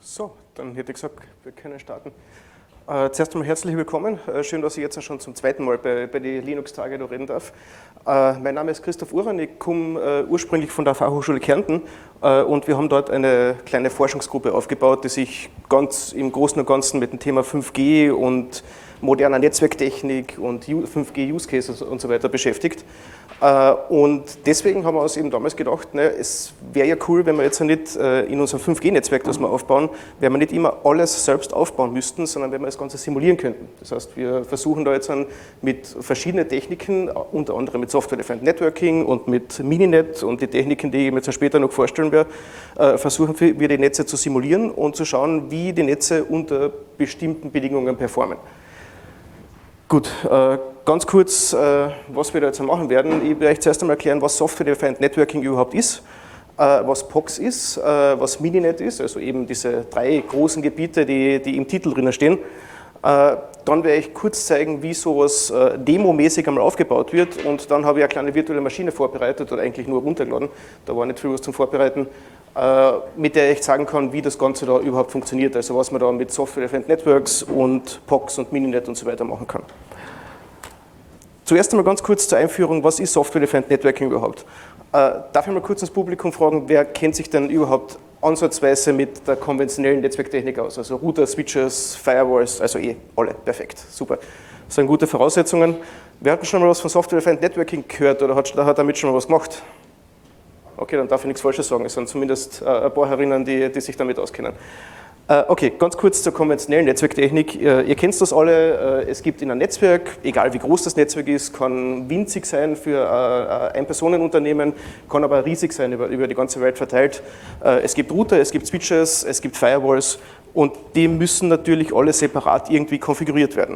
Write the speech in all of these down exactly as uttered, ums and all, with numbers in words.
So, dann hätte ich gesagt, wir können starten. Äh, zuerst einmal herzlich willkommen. Äh, schön, dass ich jetzt schon zum zweiten Mal bei, bei den Linux-Tage da reden darf. Äh, mein Name ist Christoph Uran, ich komme äh, ursprünglich von der Fachhochschule Kärnten äh, und wir haben dort eine kleine Forschungsgruppe aufgebaut, die sich ganz im Großen und Ganzen mit dem Thema fünf G und moderner Netzwerktechnik und fünf G Use Cases und so weiter beschäftigt. Und deswegen haben wir uns eben damals gedacht, ne, es wäre ja cool, wenn wir jetzt nicht in unserem fünf G Netzwerk, das wir aufbauen, wenn wir nicht immer alles selbst aufbauen müssten, sondern wenn wir das Ganze simulieren könnten. Das heißt, wir versuchen da jetzt mit verschiedenen Techniken, unter anderem mit Software-Defined Networking und mit Mininet und die Techniken, die ich mir jetzt später noch vorstellen werde, versuchen wir die Netze zu simulieren und zu schauen, wie die Netze unter bestimmten Bedingungen performen. Gut, äh, ganz kurz, äh, was wir da jetzt machen werden. Ich werde euch zuerst einmal erklären, was Software-Defined Networking überhaupt ist, äh, was P O X ist, äh, was Mininet ist, also eben diese drei großen Gebiete, die, die im Titel drinnen stehen. Äh, dann werde ich kurz zeigen, wie sowas äh, demomäßig einmal aufgebaut wird, und dann habe ich eine kleine virtuelle Maschine vorbereitet oder eigentlich nur runtergeladen, da war nicht viel was zum Vorbereiten, äh, mit der ich sagen kann, wie das Ganze da überhaupt funktioniert, also was man da mit Software-Defined Networks und P O X und Mininet und so weiter machen kann. Zuerst einmal ganz kurz zur Einführung, was ist Software-Defined Networking überhaupt? Äh, darf ich mal kurz ins Publikum fragen, wer kennt sich denn überhaupt ansatzweise mit der konventionellen Netzwerktechnik aus? Also Router, Switches, Firewalls, also eh alle, perfekt, super. Das sind gute Voraussetzungen. Wer hat schon mal was von Software-Defined Networking gehört oder hat, hat damit schon mal was gemacht? Okay, dann darf ich nichts Falsches sagen, es sind zumindest äh, ein paar herinnen, die, die sich damit auskennen. Okay, ganz kurz zur konventionellen Netzwerktechnik. Ihr kennt das alle, es gibt in einem Netzwerk, egal wie groß das Netzwerk ist, kann winzig sein für ein Personenunternehmen, kann aber riesig sein über, über die ganze Welt verteilt. Es gibt Router, es gibt Switches, es gibt Firewalls und die müssen natürlich alle separat irgendwie konfiguriert werden.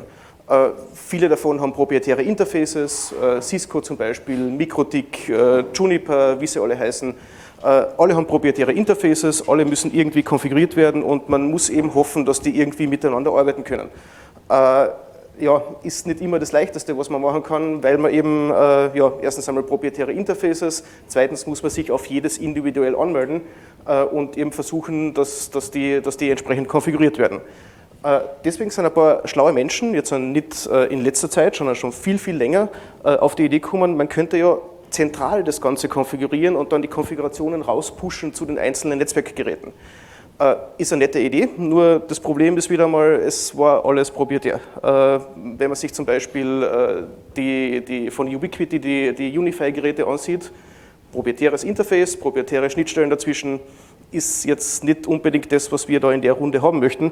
Viele davon haben proprietäre Interfaces, Cisco zum Beispiel, MikroTik, Juniper, wie sie alle heißen. Alle haben proprietäre Interfaces, alle müssen irgendwie konfiguriert werden und man muss eben hoffen, dass die irgendwie miteinander arbeiten können. Äh, ja, ist nicht immer das Leichteste, was man machen kann, weil man eben, äh, ja, erstens einmal proprietäre Interfaces, zweitens muss man sich auf jedes individuell anmelden äh, und eben versuchen, dass, dass, die, dass die entsprechend konfiguriert werden. Äh, deswegen sind ein paar schlaue Menschen, jetzt nicht äh, in letzter Zeit, sondern schon viel, viel länger, äh, auf die Idee gekommen, man könnte ja zentral das Ganze konfigurieren und dann die Konfigurationen rauspushen zu den einzelnen Netzwerkgeräten. Äh, ist eine nette Idee, nur das Problem ist wieder mal, es war alles proprietär. Äh, wenn man sich zum Beispiel äh, die, die von Ubiquiti die, die Unify-Geräte ansieht, proprietäres Interface, proprietäre Schnittstellen dazwischen, ist jetzt nicht unbedingt das, was wir da in der Runde haben möchten. Äh,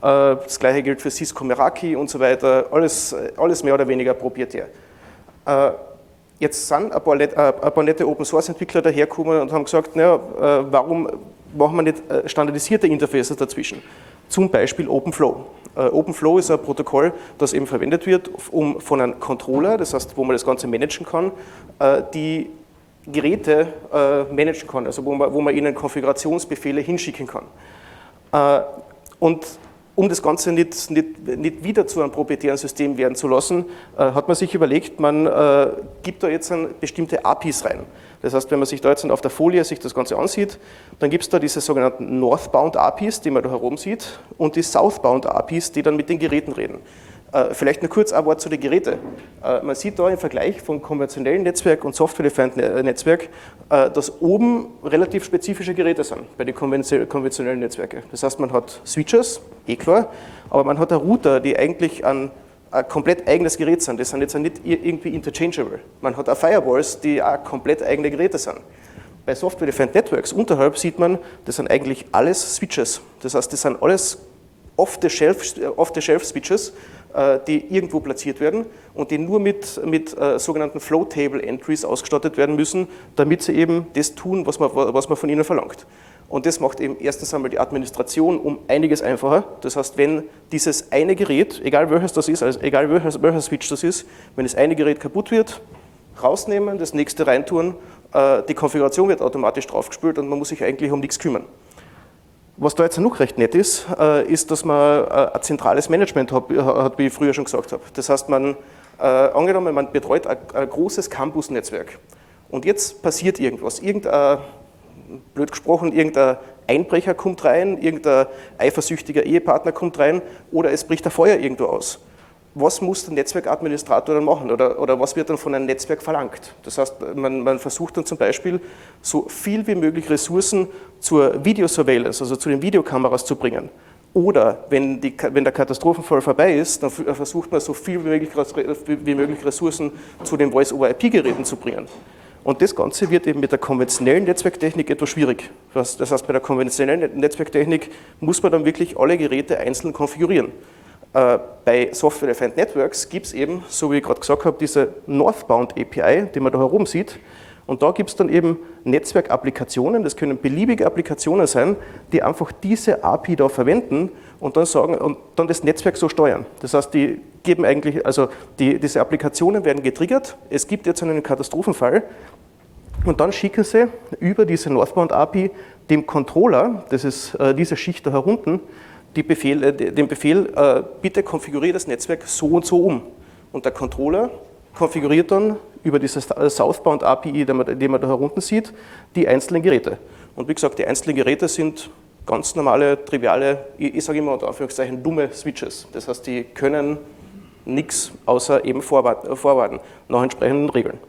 das gleiche gilt für Cisco Meraki und so weiter, alles, alles mehr oder weniger proprietär. Äh, Jetzt sind ein paar, ein paar nette Open-Source-Entwickler dahergekommen und haben gesagt, naja, warum machen wir nicht standardisierte Interfaces dazwischen? Zum Beispiel OpenFlow. OpenFlow ist ein Protokoll, das eben verwendet wird, um von einem Controller, das heißt, wo man das Ganze managen kann, die Geräte managen kann, also wo man, wo man ihnen Konfigurationsbefehle hinschicken kann. Und um das Ganze nicht, nicht, nicht wieder zu einem proprietären System werden zu lassen, äh, hat man sich überlegt, man äh, gibt da jetzt ein, bestimmte A P Is rein. Das heißt, wenn man sich da jetzt auf der Folie sich das Ganze ansieht, dann gibt es da diese sogenannten Northbound A P Is, die man da herum sieht, und die Southbound A P Is, die dann mit den Geräten reden. Äh, vielleicht nur kurz ein Wort zu den Geräten. Äh, man sieht da im Vergleich von konventionellen Netzwerk und Software-Defined Netzwerk, äh, dass oben relativ spezifische Geräte sind bei den konventionellen Netzwerken. Das heißt, man hat Switches, eh klar, aber man hat auch Router, die eigentlich ein, ein komplett eigenes Gerät sind. Das sind jetzt nicht irgendwie interchangeable. Man hat auch Firewalls, die auch komplett eigene Geräte sind. Bei Software-Defined Networks unterhalb sieht man, das sind eigentlich alles Switches. Das heißt, das sind alles Off-the-Shelf-Switches, die irgendwo platziert werden und die nur mit, mit äh, sogenannten Flow-Table-Entries ausgestattet werden müssen, damit sie eben das tun, was man, was man von ihnen verlangt. Und das macht eben erstens einmal die Administration um einiges einfacher. Das heißt, wenn dieses eine Gerät, egal welches das ist, also egal welcher, welcher Switch das ist, wenn das eine Gerät kaputt wird, rausnehmen, das nächste reintun, äh, die Konfiguration wird automatisch draufgespült und man muss sich eigentlich um nichts kümmern. Was da jetzt noch recht nett ist, ist, dass man ein zentrales Management hat, wie ich früher schon gesagt habe. Das heißt, man, angenommen, man betreut ein großes Campus-Netzwerk und jetzt passiert irgendwas, irgendein, blöd gesprochen, irgendein Einbrecher kommt rein, irgendein eifersüchtiger Ehepartner kommt rein oder es bricht ein Feuer irgendwo aus. Was muss der Netzwerkadministrator dann machen oder, oder was wird dann von einem Netzwerk verlangt? Das heißt, man, man versucht dann zum Beispiel so viel wie möglich Ressourcen zur Videosurveillance, also zu den Videokameras zu bringen. Oder wenn, die, wenn der Katastrophenfall vorbei ist, dann versucht man so viel wie möglich, wie möglich Ressourcen zu den Voice-over-I P-Geräten zu bringen. Und das Ganze wird eben mit der konventionellen Netzwerktechnik etwas schwierig. Das heißt, bei der konventionellen Netzwerktechnik muss man dann wirklich alle Geräte einzeln konfigurieren. Bei Software-Defined Networks gibt es eben, so wie ich gerade gesagt habe, diese Northbound A P I, die man da herum sieht. Und da gibt es dann eben Netzwerkapplikationen, das können beliebige Applikationen sein, die einfach diese A P I da verwenden und dann sagen und dann das Netzwerk so steuern. Das heißt, die geben eigentlich, also die, diese Applikationen werden getriggert, es gibt jetzt einen Katastrophenfall und dann schicken sie über diese Northbound A P I dem Controller, das ist äh, diese Schicht da herunten, die Befehl, äh, den Befehl, äh, bitte konfiguriere das Netzwerk so und so um. Und der Controller konfiguriert dann über diese Southbound A P I, die man, die man da herunten sieht, die einzelnen Geräte. Und wie gesagt, die einzelnen Geräte sind ganz normale, triviale, ich, ich sage immer unter Anführungszeichen, dumme Switches. Das heißt, die können nichts außer eben forwarden, nach entsprechenden Regeln.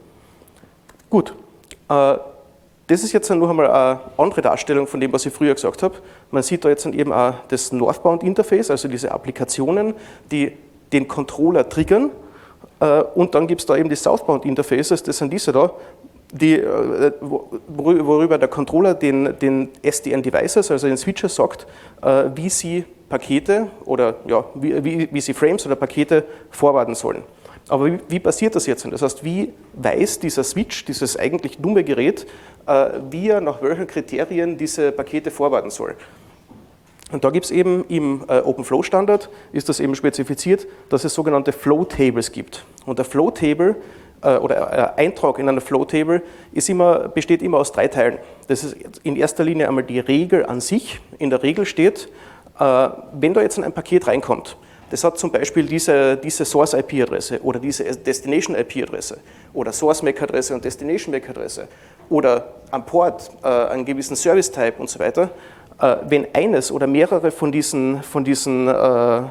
Gut, äh, das ist jetzt noch einmal eine andere Darstellung von dem, was ich früher gesagt habe. Man sieht da jetzt eben auch das Northbound Interface, also diese Applikationen, die den Controller triggern. Und dann gibt es da eben die Southbound Interfaces, das sind diese da, die, worüber der Controller den, den S D N-Devices, also den Switches, sagt, wie sie Pakete oder ja, wie, wie, wie sie Frames oder Pakete forwarden sollen. Aber wie, wie passiert das jetzt? Das heißt, wie weiß dieser Switch, dieses eigentlich dumme Gerät, wie er nach welchen Kriterien diese Pakete forwarden soll? Und da gibt es eben im OpenFlow-Standard, ist das eben spezifiziert, dass es sogenannte Flow-Tables gibt. Und der Flow-Table oder ein Eintrag in einer Flow-Table ist immer, besteht immer aus drei Teilen. Das ist in erster Linie einmal die Regel an sich. In der Regel steht, wenn da jetzt ein Paket reinkommt, das hat zum Beispiel diese, diese Source-I P-Adresse oder diese Destination-I P-Adresse oder Source-M A C-Adresse und Destination-M A C-Adresse oder am Port äh, einen gewissen Service-Type und so weiter. Äh, wenn eines oder mehrere von diesen, von, diesen, äh,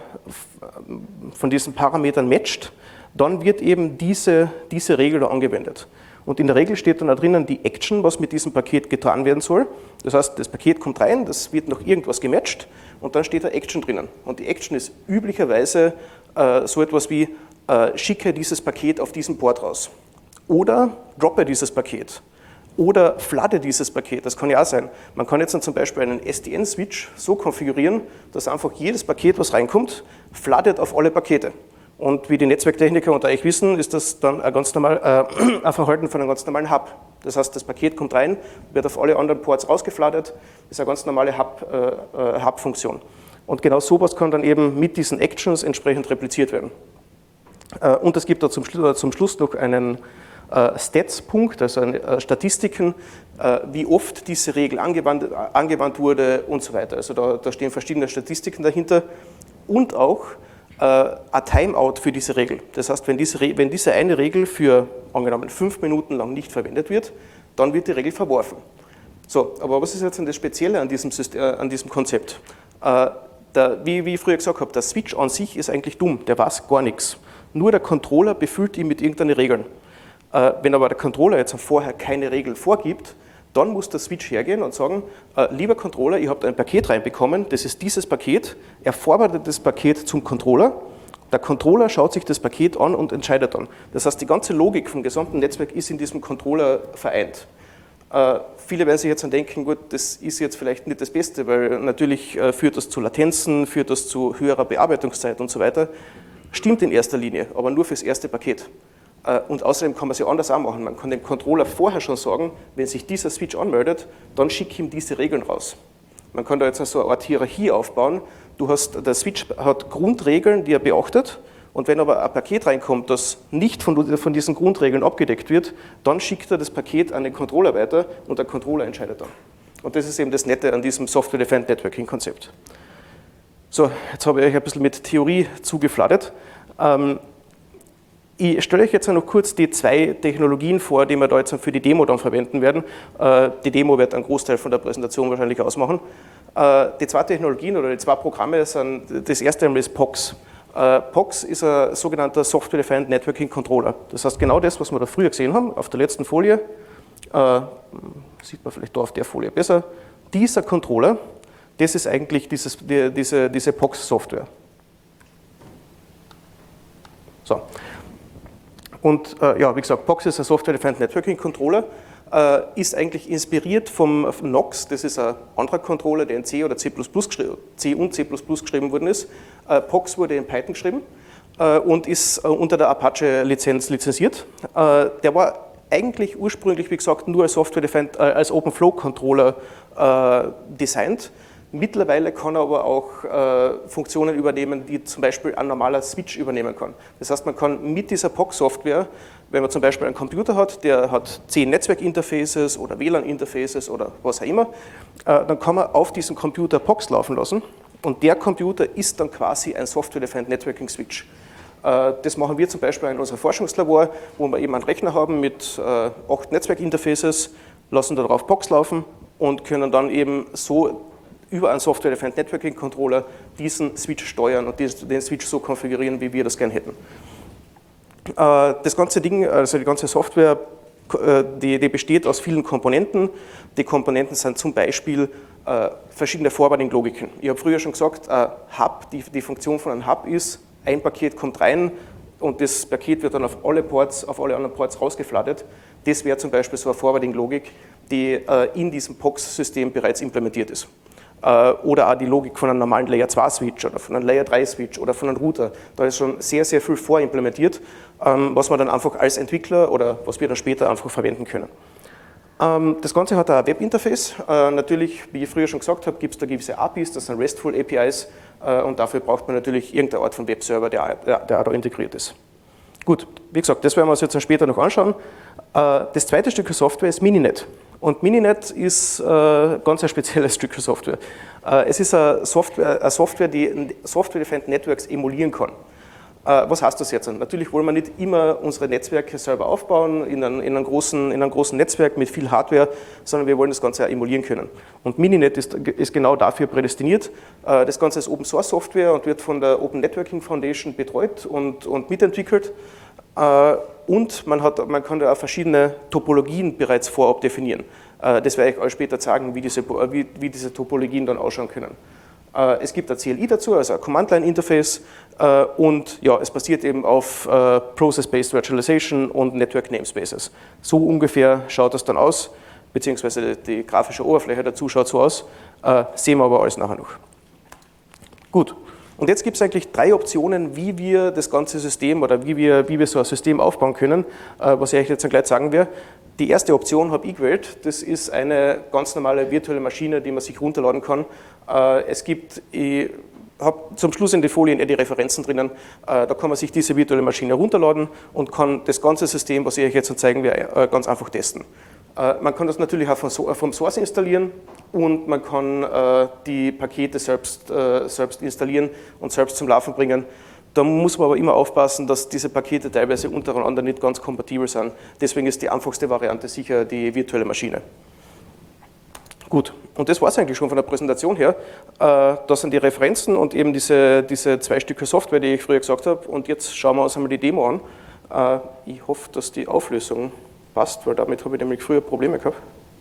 von diesen Parametern matcht, dann wird eben diese, diese Regel da angewendet. Und in der Regel steht dann da drinnen die Action, was mit diesem Paket getan werden soll. Das heißt, das Paket kommt rein, das wird noch irgendwas gematcht und dann steht da Action drinnen. Und die Action ist üblicherweise äh, so etwas wie, äh, schicke dieses Paket auf diesen Port raus. Oder droppe dieses Paket. Oder floode dieses Paket, das kann ja auch sein. Man kann jetzt dann zum Beispiel einen S D N-Switch so konfigurieren, dass einfach jedes Paket, was reinkommt, floodet auf alle Pakete. Und wie die Netzwerktechniker unter euch wissen, ist das dann ein, ganz normal, äh, ein Verhalten von einem ganz normalen Hub. Das heißt, das Paket kommt rein, wird auf alle anderen Ports rausgeflattert, ist eine ganz normale Hub, äh, Hub-Funktion. Und genau sowas kann dann eben mit diesen Actions entsprechend repliziert werden. Äh, und es gibt da zum, zum Schluss noch einen äh, Stats-Punkt, also eine, äh, Statistiken, äh, wie oft diese Regel angewandt, angewandt wurde und so weiter. Also da, da stehen verschiedene Statistiken dahinter und auch ein Timeout für diese Regel. Das heißt, wenn diese, wenn diese eine Regel für angenommen fünf Minuten lang nicht verwendet wird, dann wird die Regel verworfen. So, aber was ist jetzt das Spezielle an diesem, System, äh, an diesem Konzept? Äh, der, wie, wie ich früher gesagt habe, der Switch an sich ist eigentlich dumm, der weiß gar nichts. Nur der Controller befüllt ihn mit irgendeinen Regeln. Äh, wenn aber der Controller jetzt vorher keine Regel vorgibt, dann muss der Switch hergehen und sagen, äh, lieber Controller, ihr habt ein Paket reinbekommen, das ist dieses Paket, er forwardet das Paket zum Controller, der Controller schaut sich das Paket an und entscheidet dann. Das heißt, die ganze Logik vom gesamten Netzwerk ist in diesem Controller vereint. Äh, viele werden sich jetzt dann denken, gut, das ist jetzt vielleicht nicht das Beste, weil natürlich äh, führt das zu Latenzen, führt das zu höherer Bearbeitungszeit und so weiter. Stimmt in erster Linie, aber nur fürs erste Paket. Und außerdem kann man es ja anders auch machen. Man kann dem Controller vorher schon sagen, wenn sich dieser Switch anmeldet, dann schick ihm diese Regeln raus. Man kann da jetzt so eine Art Hierarchie aufbauen. Du hast, der Switch hat Grundregeln, die er beachtet. Und wenn aber ein Paket reinkommt, das nicht von, von diesen Grundregeln abgedeckt wird, dann schickt er das Paket an den Controller weiter und der Controller entscheidet dann. Und das ist eben das Nette an diesem Software-Defined Networking-Konzept. So, jetzt habe ich euch ein bisschen mit Theorie zugeflattert. Ähm, Ich stelle euch jetzt noch kurz die zwei Technologien vor, die wir da jetzt für die Demo dann verwenden werden. Die Demo wird einen Großteil von der Präsentation wahrscheinlich ausmachen. Die zwei Technologien oder die zwei Programme sind, das erste einmal ist P O X. P O X ist ein sogenannter Software-Defined Networking Controller. Das heißt genau das, was wir da früher gesehen haben, auf der letzten Folie, äh, sieht man vielleicht da auf der Folie besser, dieser Controller, das ist eigentlich dieses, die, diese, diese P O X-Software. So. Und äh, ja, wie gesagt, P O X ist ein Software-Defined Networking Controller, äh, ist eigentlich inspiriert vom N O X, das ist ein anderer Controller, der in C oder C plus plus, C und C plus plus geschrieben worden ist. Äh, P O X wurde in Python geschrieben äh, und ist äh, unter der Apache-Lizenz lizenziert. Äh, der war eigentlich ursprünglich, wie gesagt, nur als Software-Defined, äh, als Open-Flow-Controller äh, designt. Mittlerweile kann er aber auch äh, Funktionen übernehmen, die zum Beispiel ein normaler Switch übernehmen kann. Das heißt, man kann mit dieser P O X-Software, wenn man zum Beispiel einen Computer hat, der hat zehn Netzwerkinterfaces oder W L A N-Interfaces oder was auch immer, äh, dann kann man auf diesen Computer P O X laufen lassen und der Computer ist dann quasi ein Software-Defined Networking Switch. Äh, das machen wir zum Beispiel in unserem Forschungslabor, wo wir eben einen Rechner haben mit äh, acht Netzwerkinterfaces, lassen darauf P O X laufen und können dann eben so über einen Software-Defined Networking Controller diesen Switch steuern und den Switch so konfigurieren, wie wir das gerne hätten. Das ganze Ding, also die ganze Software, die, die besteht aus vielen Komponenten. Die Komponenten sind zum Beispiel verschiedene Forwarding-Logiken. Ich habe früher schon gesagt, ein Hub, die, die Funktion von einem Hub ist, ein Paket kommt rein und das Paket wird dann auf alle Ports, auf alle anderen Ports rausgeflattert. Das wäre zum Beispiel so eine Forwarding-Logik, die in diesem P O X-System bereits implementiert ist. Oder auch die Logik von einem normalen Layer zwei Switch oder von einem Layer drei Switch oder von einem Router. Da ist schon sehr, sehr viel vorimplementiert, was man dann einfach als Entwickler oder was wir dann später einfach verwenden können. Das Ganze hat ein Webinterface. Natürlich, wie ich früher schon gesagt habe, gibt es da gewisse A P Is, das sind RESTful A P Is und dafür braucht man natürlich irgendeine Art von Webserver, der, der auch da integriert ist. Gut, wie gesagt, das werden wir uns jetzt später noch anschauen. Das zweite Stück Software ist Mininet. Und Mininet ist äh, ganz ein spezielles Stück Software. Äh, es ist eine Software, eine Software, die Software-Defined Networks emulieren kann. Äh, was heißt das jetzt? Natürlich wollen wir nicht immer unsere Netzwerke selber aufbauen in einem, in einem, großen, in einem großen Netzwerk mit viel Hardware, sondern wir wollen das Ganze auch emulieren können. Und Mininet ist, ist genau dafür prädestiniert. Äh, das Ganze ist Open Source Software und wird von der Open Networking Foundation betreut und, und mitentwickelt. Und man, hat, man kann da auch verschiedene Topologien bereits vorab definieren. Das werde ich euch später zeigen, wie diese, wie, wie diese Topologien dann ausschauen können. Es gibt ein C L I dazu, also ein Command-Line-Interface und ja, es basiert eben auf Process-Based Virtualization und Network Namespaces. So ungefähr schaut das dann aus, beziehungsweise die grafische Oberfläche dazu schaut so aus, sehen wir aber alles nachher noch. Gut. Und jetzt gibt es eigentlich drei Optionen, wie wir das ganze System oder wie wir, wie wir so ein System aufbauen können, was ich euch jetzt gleich sagen werde. Die erste Option habe ich gewählt, das ist eine ganz normale virtuelle Maschine, die man sich runterladen kann. Es gibt, ich habe zum Schluss in den Folien eher die Referenzen drinnen, da kann man sich diese virtuelle Maschine runterladen und kann das ganze System, was ich euch jetzt zeigen werde, ganz einfach testen. Man kann das natürlich auch vom Source installieren und man kann die Pakete selbst, selbst installieren und selbst zum Laufen bringen. Da muss man aber immer aufpassen, dass diese Pakete teilweise untereinander nicht ganz kompatibel sind. Deswegen ist die einfachste Variante sicher die virtuelle Maschine. Gut, und das war es eigentlich schon von der Präsentation her. Das sind die Referenzen und eben diese, diese zwei Stücke Software, die ich früher gesagt habe. Und jetzt schauen wir uns einmal die Demo an. Ich hoffe, dass die Auflösung passt, weil damit habe ich nämlich früher Probleme gehabt.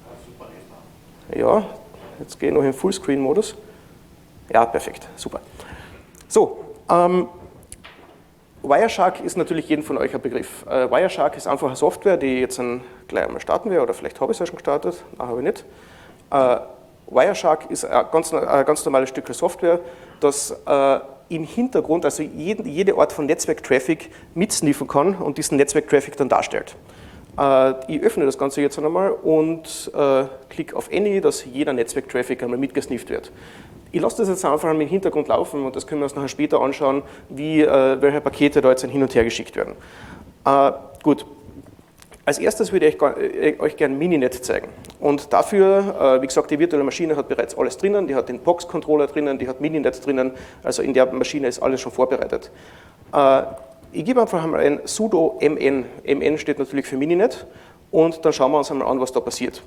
Ja, jetzt gehe ich noch im Fullscreen-Modus. Ja, perfekt, super. So, ähm, Wireshark ist natürlich jedem von euch ein Begriff. Äh, Wireshark ist einfach eine Software, die ich jetzt dann gleich einmal starten werde, oder vielleicht habe ich es ja schon gestartet, nein, habe ich nicht. Äh, Wireshark ist ein ganz, ein ganz normales Stück Software, das äh, im Hintergrund, also jeden, jede Art von Netzwerk-Traffic mitsniffen kann und diesen Netzwerk-Traffic dann darstellt. Ich öffne das Ganze jetzt einmal und äh, klicke auf Any, dass jeder Netzwerk-Traffic einmal mitgesnifft wird. Ich lasse das jetzt einfach im Hintergrund laufen und das können wir uns nachher später anschauen, wie, äh, welche Pakete da jetzt hin und her geschickt werden. Äh, gut, als erstes würde ich euch gerne Mininet zeigen. Und dafür, äh, wie gesagt, die virtuelle Maschine hat bereits alles drinnen, die hat den P O X-Controller drinnen, die hat Mininet drinnen, also in der Maschine ist alles schon vorbereitet. Äh, Ich gebe einfach einmal ein sudo mn. Mn steht natürlich für Mininet und dann schauen wir uns einmal an, was da passiert.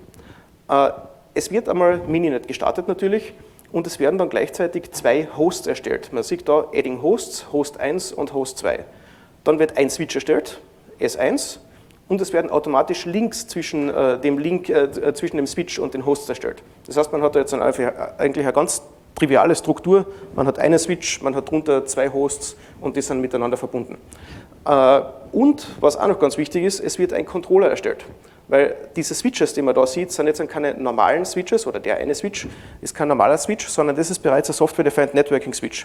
Es wird einmal Mininet gestartet natürlich und es werden dann gleichzeitig zwei Hosts erstellt. Man sieht da Adding Hosts, Host eins und Host zwei. Dann wird ein Switch erstellt, S eins, und es werden automatisch Links zwischen, äh, dem, Link, äh, zwischen dem Switch und den Hosts erstellt. Das heißt, man hat da jetzt eine, eigentlich eine ganz triviale Struktur. Man hat einen Switch, man hat drunter zwei Hosts und die sind miteinander verbunden. Äh, und was auch noch ganz wichtig ist, es wird ein Controller erstellt. Weil diese Switches, die man da sieht, sind jetzt keine normalen Switches, oder der eine Switch ist kein normaler Switch, sondern das ist bereits ein Software-Defined Networking Switch.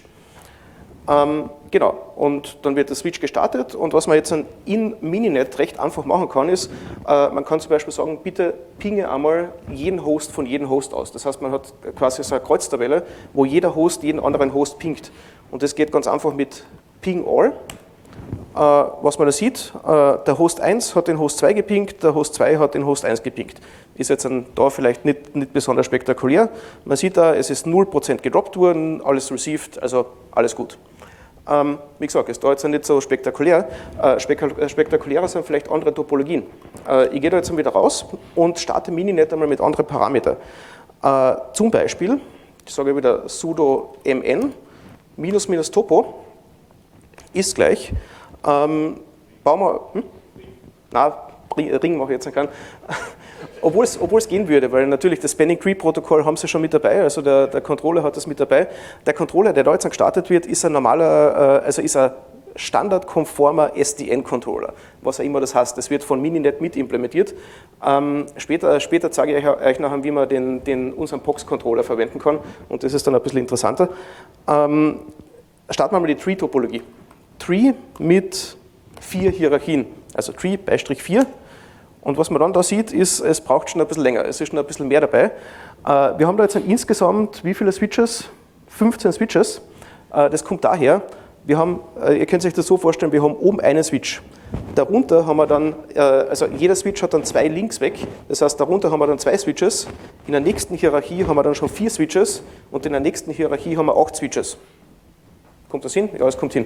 Ähm, genau, und dann wird der Switch gestartet und was man jetzt in Mininet recht einfach machen kann, ist, äh, man kann zum Beispiel sagen, bitte pinge einmal jeden Host von jedem Host aus. Das heißt, man hat quasi so eine Kreuztabelle, wo jeder Host jeden anderen Host pingt. Und das geht ganz einfach mit ping all. Äh, was man da sieht, äh, der Host eins hat den Host zwei gepingt, der Host zwei hat den Host eins gepingt. Ist jetzt ein, da vielleicht nicht, nicht besonders spektakulär. Man sieht da, es ist null Prozent gedroppt worden, alles received, also alles gut. Ähm, wie gesagt, ist da jetzt nicht so spektakulär. Äh, spektakulärer sind vielleicht andere Topologien. Äh, ich gehe da jetzt wieder raus und starte Mininet einmal mit anderen Parametern. Äh, zum Beispiel, ich sage wieder sudo mn minus minus topo ist gleich, ähm, bauen wir, hm? Nein, Ring mache ich jetzt nicht gern. Obwohl es, obwohl es gehen würde, weil natürlich das Spanning Tree Protokoll haben sie schon mit dabei, also der, der Controller hat das mit dabei. Der Controller, der da jetzt gestartet wird, ist ein normaler, also ist ein standardkonformer S D N-Controller, was auch immer das heißt. Das wird von Mininet mit implementiert. Ähm, später, später zeige ich euch nachher, wie man den, den, unseren P O X-Controller verwenden kann und das ist dann ein bisschen interessanter. Ähm, starten wir mal die Tree-Topologie. Tree mit vier Hierarchien, also Tree Beistrich vier. Und was man dann da sieht, ist, es braucht schon ein bisschen länger, es ist schon ein bisschen mehr dabei. Wir haben da jetzt insgesamt, wie viele Switches? fünfzehn Switches. Das kommt daher, wir haben, ihr könnt euch das so vorstellen, wir haben oben einen Switch. Darunter haben wir dann, also jeder Switch hat dann zwei Links weg, das heißt, darunter haben wir dann zwei Switches. In der nächsten Hierarchie haben wir dann schon vier Switches und in der nächsten Hierarchie haben wir acht Switches. Kommt das hin? Ja, es kommt hin.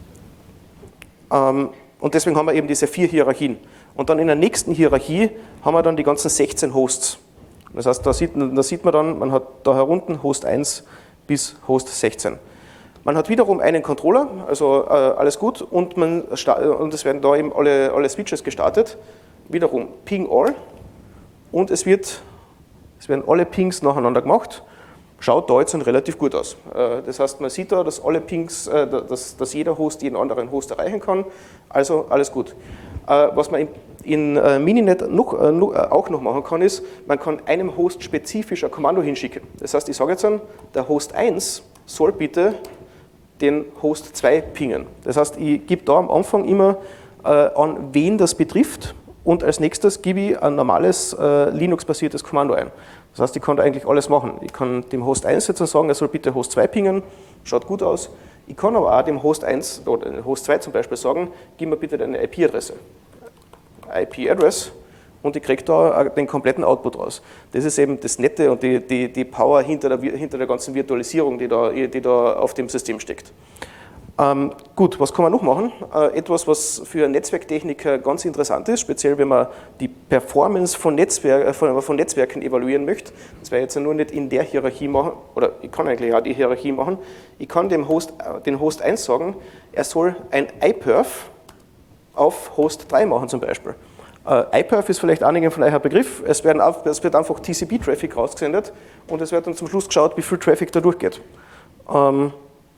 Und deswegen haben wir eben diese vier Hierarchien. Und dann in der nächsten Hierarchie haben wir dann die ganzen sechzehn Hosts. Das heißt, da sieht, da sieht man dann, man hat da herunten Host eins bis Host sechzehn. Man hat wiederum einen Controller, also äh, alles gut, und, man, und es werden da eben alle, alle Switches gestartet. Wiederum ping all und es, wird, es werden alle Pings nacheinander gemacht. Schaut da jetzt dann relativ gut aus. Das heißt, man sieht da, dass alle Pings, dass, dass jeder Host jeden anderen Host erreichen kann, also alles gut. Was man in, in Mininet noch, auch noch machen kann, ist, man kann einem Host spezifisch ein Kommando hinschicken. Das heißt, ich sage jetzt dann, der Host eins soll bitte den Host zwei pingen. Das heißt, ich gebe da am Anfang immer an, wen das betrifft und als nächstes gebe ich ein normales Linux-basiertes Kommando ein. Das heißt, ich kann da eigentlich alles machen. Ich kann dem Host eins jetzt sagen, er soll bitte Host zwei pingen, schaut gut aus. Ich kann aber auch dem Host eins oder dem Host zwei zum Beispiel sagen, gib mir bitte deine I P-Adresse. I P-Address und ich kriege da den kompletten Output raus. Das ist eben das Nette und die, die, die Power hinter der, hinter der ganzen Virtualisierung, die da, die da auf dem System steckt. Ähm, gut, was kann man noch machen? Äh, etwas, was für Netzwerktechniker ganz interessant ist, speziell wenn man die Performance von, Netzwerk, von, von Netzwerken evaluieren möchte. Das werde ich jetzt nur nicht in der Hierarchie machen, oder ich kann eigentlich auch die Hierarchie machen. Ich kann dem Host, den Host eins sagen, er soll ein I Perf auf Host drei machen zum Beispiel. Äh, I Perf ist vielleicht einigen von euch ein Begriff. Es, werden auf, es wird einfach T C P-Traffic rausgesendet und es wird dann zum Schluss geschaut, wie viel Traffic da durchgeht. Ähm,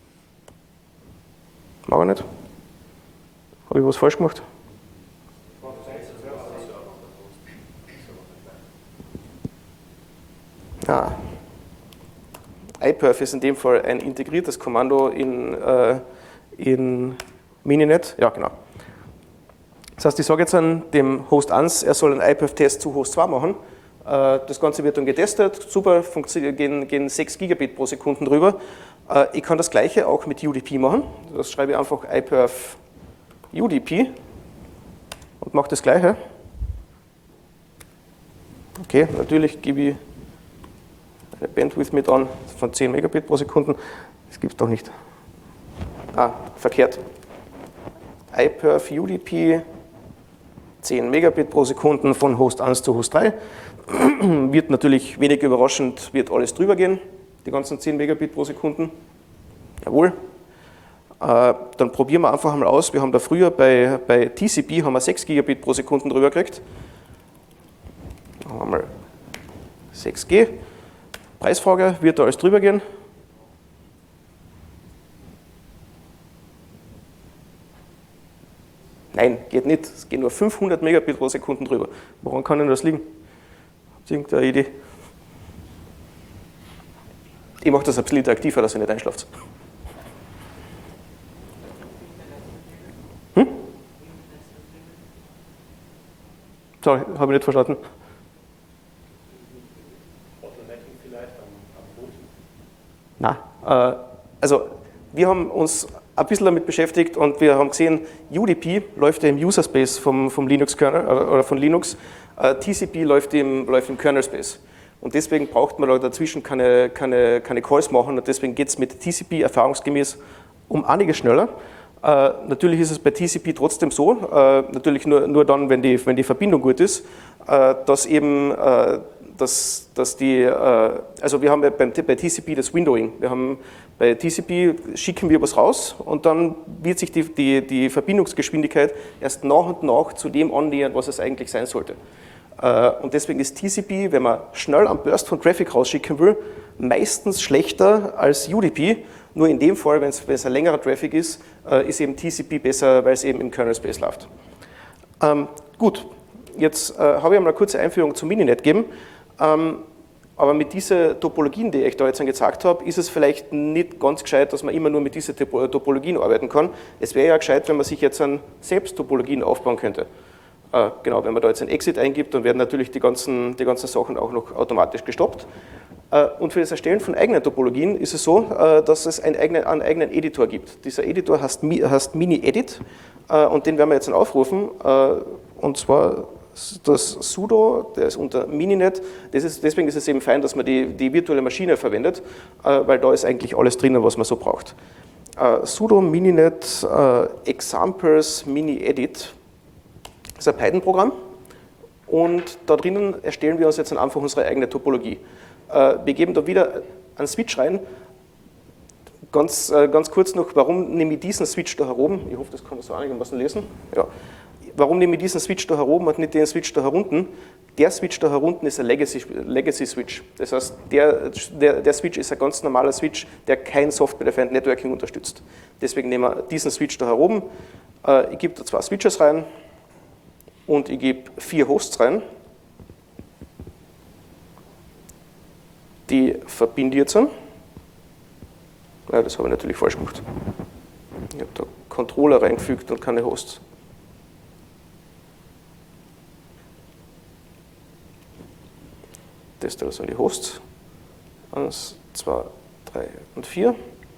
Mag ich nicht. Habe ich was falsch gemacht? Ah. I Perf ist in dem Fall ein integriertes Kommando in, äh, in Mininet. Ja, genau. Das heißt, ich sage jetzt an dem Host eins, er soll einen I Perf-Test zu Host zwei machen. Äh, das Ganze wird dann getestet. Super, gehen, gehen sechs Gigabit pro Sekunde drüber. Ich kann das gleiche auch mit U D P machen. Das schreibe ich einfach I Perf U D P und mache das gleiche. Okay, natürlich gebe ich eine Bandwidth mit an von zehn Megabit pro Sekunde. Das gibt es doch nicht. Ah, verkehrt. iPerf U D P, zehn Megabit pro Sekunde von Host eins zu Host drei. Wird natürlich wenig überraschend, wird alles drüber gehen, die ganzen zehn Megabit pro Sekunde. Jawohl. Äh, dann probieren wir einfach mal aus. Wir haben da früher bei, bei T C P haben wir sechs Gigabit pro Sekunde drüber gekriegt. Machen wir mal sechs G. Preisfrage, wird da alles drüber gehen? Nein, geht nicht. Es geht nur fünfhundert Megabit pro Sekunde drüber. Woran kann denn das liegen? Habt ihr irgendeine Idee? Ich mache das ein bisschen interaktiver, dass ihr nicht einschlaft. Hm? Sorry, habe ich nicht verstanden. Bottlenecking vielleicht am Boot? Nein, äh, also wir haben uns ein bisschen damit beschäftigt und wir haben gesehen, U D P läuft ja im User Space vom, vom Linux-Kernel oder von Linux, äh, T C P läuft im, läuft im Kernel Space. Und deswegen braucht man da dazwischen keine, keine, keine Calls machen und deswegen geht es mit T C P erfahrungsgemäß um einiges schneller. Äh, natürlich ist es bei T C P trotzdem so, äh, natürlich nur, nur dann, wenn die, wenn die Verbindung gut ist, äh, dass eben äh, dass, dass die, äh, also wir haben ja beim, bei T C P das Windowing. Wir haben bei T C P schicken wir was raus und dann wird sich die, die, die Verbindungsgeschwindigkeit erst nach und nach zu dem annähern, was es eigentlich sein sollte. Äh, und deswegen ist T C P, wenn man schnell einen Burst von Traffic rausschicken will, meistens schlechter als U D P. Nur in dem Fall, wenn es ein längerer Traffic ist, äh, ist eben T C P besser, weil es eben im Kernel Space läuft. Ähm, gut, jetzt äh, habe ich einmal eine kurze Einführung zum Mininet gegeben. Ähm, aber mit diesen Topologien, die ich da jetzt gezeigt habe, ist es vielleicht nicht ganz gescheit, dass man immer nur mit diesen Topologien arbeiten kann. Es wäre ja gescheit, wenn man sich jetzt an selbst Topologien aufbauen könnte. Äh, genau, wenn man da jetzt ein Exit eingibt, dann werden natürlich die ganzen, die ganzen Sachen auch noch automatisch gestoppt. Äh, und für das Erstellen von eigenen Topologien ist es so, äh, dass es einen eigenen, einen eigenen Editor gibt. Dieser Editor heißt, heißt Mini-Edit äh, und den werden wir jetzt aufrufen. Äh, und zwar das sudo, der ist unter Mininet, das ist, deswegen ist es eben fein, dass man die, die virtuelle Maschine verwendet, äh, weil da ist eigentlich alles drinnen, was man so braucht. Äh, sudo mininet äh, examples mini-edit ist ein Python-Programm und da drinnen erstellen wir uns jetzt einfach unsere eigene Topologie. Äh, wir geben da wieder einen Switch rein. Ganz, äh, ganz kurz noch, warum nehme ich diesen Switch da heroben? Ich hoffe, das kann man so einigermaßen lesen. Ja. Warum nehme ich diesen Switch da herunten und nicht den Switch da herunten? Der Switch da herunten ist ein Legacy-Switch. Das heißt, der, der, der Switch ist ein ganz normaler Switch, der kein Software-Defined Networking unterstützt. Deswegen nehmen wir diesen Switch da heroben. Ich gebe da zwei Switches rein und ich gebe vier Hosts rein. Die verbinde ich jetzt. Ja, das habe ich natürlich falsch gemacht. Ich habe da Controller reingefügt und keine Hosts. Das da sind die Hosts. Eins, zwei, drei und vier.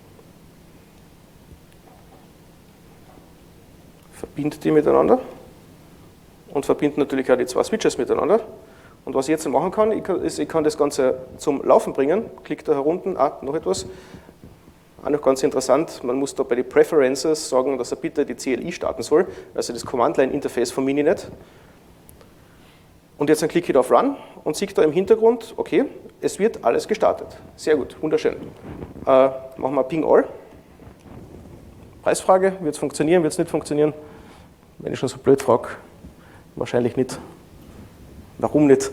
Verbindet die miteinander und verbindet natürlich auch die zwei Switches miteinander. Und was ich jetzt machen kann, ist, ich kann das Ganze zum Laufen bringen. Klick da herunten, ah, noch etwas. Auch noch ganz interessant, man muss da bei den Preferences sagen, dass er bitte die C L I starten soll, also das Command-Line-Interface von Mininet. Und jetzt dann klicke ich da auf Run und sehe da im Hintergrund, okay, es wird alles gestartet. Sehr gut, wunderschön. Äh, machen wir Ping All. Preisfrage, wird es funktionieren, wird es nicht funktionieren? Wenn ich schon so blöd frage, wahrscheinlich nicht. Warum nicht?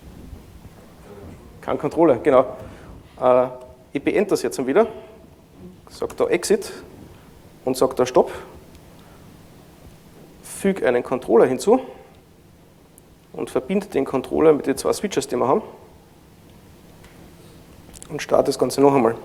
Kein Controller, genau. Äh, ich beende das jetzt wieder, sage da Exit und sage da Stopp, füge einen Controller hinzu und verbinde den Controller mit den zwei Switches, die wir haben und starte das Ganze noch einmal.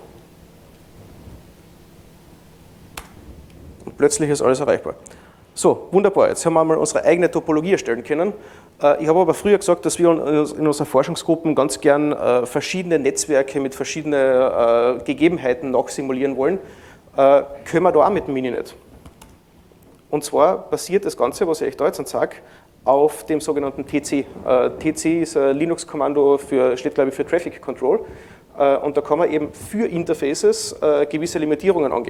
Und plötzlich ist alles erreichbar. So, wunderbar, jetzt haben wir mal unsere eigene Topologie erstellen können. Ich habe aber früher gesagt, dass wir in unseren Forschungsgruppen ganz gern verschiedene Netzwerke mit verschiedenen Gegebenheiten nachsimulieren wollen. Können wir da auch mit dem Mininet. Und zwar basiert das Ganze, was ich euch da jetzt sage, auf dem sogenannten T C. Äh, T C ist ein Linux-Kommando, für, steht glaube ich für Traffic Control. Äh, und da kann man eben für Interfaces äh, gewisse Limitierungen angeben.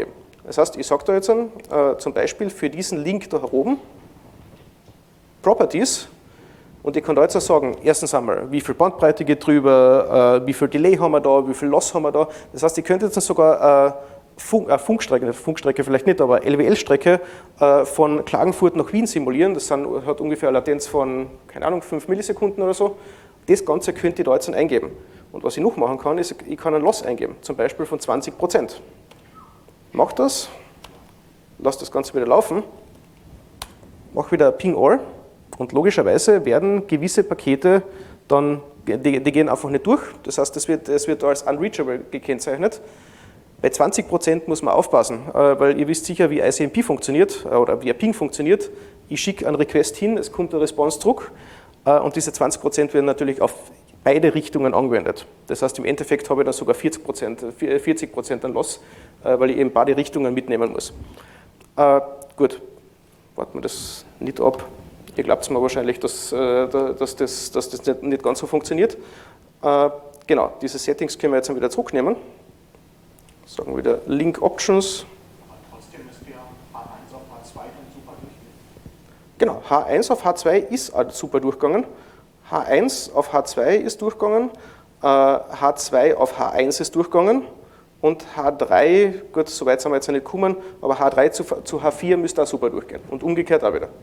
Das heißt, ich sage da jetzt äh, zum Beispiel für diesen Link da oben Properties und ich kann da jetzt auch sagen, erstens einmal, wie viel Bandbreite geht drüber, äh, wie viel Delay haben wir da, wie viel Loss haben wir da. Das heißt, ich könnte jetzt sogar äh, Funk, äh, Funkstrecke, Funkstrecke vielleicht nicht, aber L W L-Strecke äh, von Klagenfurt nach Wien simulieren. Das sind, hat ungefähr eine Latenz von, keine Ahnung, fünf Millisekunden oder so. Das Ganze könnte ich da jetzt eingeben. Und was ich noch machen kann, ist, ich kann einen Loss eingeben, zum Beispiel von zwanzig Prozent. Mach das, lass das Ganze wieder laufen, mach wieder Ping All und logischerweise werden gewisse Pakete dann, die, die gehen einfach nicht durch. Das heißt, das wird, das wird als unreachable gekennzeichnet. Bei zwanzig Prozent muss man aufpassen, weil ihr wisst sicher, wie I C M P funktioniert oder wie ein Ping funktioniert. Ich schicke einen Request hin, es kommt eine Response zurück und diese zwanzig Prozent werden natürlich auf beide Richtungen angewendet. Das heißt, im Endeffekt habe ich dann sogar vierzig Prozent, vierzig Prozent an Loss, weil ich eben beide Richtungen mitnehmen muss. Äh, gut, warten wir das nicht ab. Ihr glaubt es mir wahrscheinlich, dass, äh, dass das, dass das nicht, nicht ganz so funktioniert. Äh, genau, diese Settings können wir jetzt wieder zurücknehmen. Sagen wir wieder Link Options. Aber trotzdem ist der H eins auf H zwei dann super durchgegangen. Genau, H eins auf H zwei ist super durchgegangen. H eins auf H zwei ist durchgegangen. Äh, H zwei auf H eins ist durchgegangen. Und H drei, gut, so weit sind wir jetzt nicht gekommen, aber H drei zu, zu H vier müsste auch super durchgehen. Und umgekehrt auch wieder.